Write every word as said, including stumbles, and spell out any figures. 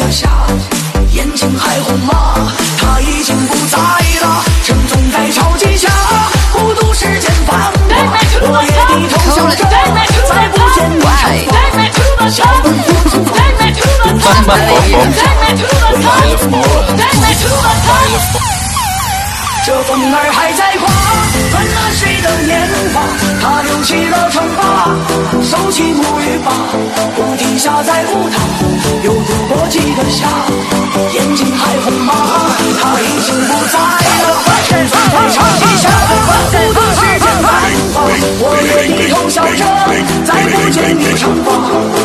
的夏，眼睛还红吗？他已经不在了，正总在潮汐下，孤独时间繁华，我也低头笑着，再不见你长发，小本不足。这风儿还在刮，乱了谁的年华？他留起了长发，收起沐浴吧。屋底下在舞堂，又度过几个夏，眼睛还红吗？他已经不在了，正在潮汐下，孤独时间繁华，我也低头笑着，再不见你长发。